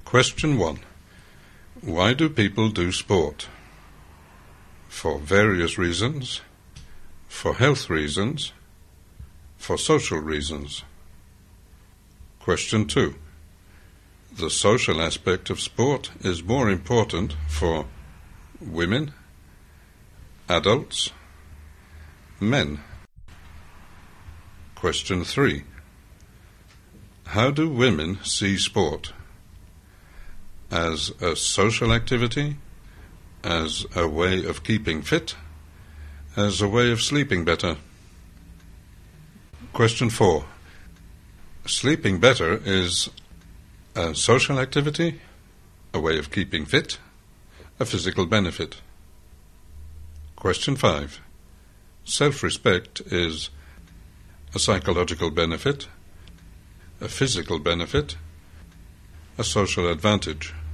Question 1. Why do people do sport? For various reasons, for health reasons, for social reasons. Question 2. The social aspect of sport is more important for women, adults, men. Question 3. How do women see sport? As a social activity, as a way of keeping fit, as a way of sleeping better? Question 4. Sleeping better is a social activity, a way of keeping fit, a physical benefit. Question 5. Self-respect is a psychological benefit, a physical benefit, a social advantage.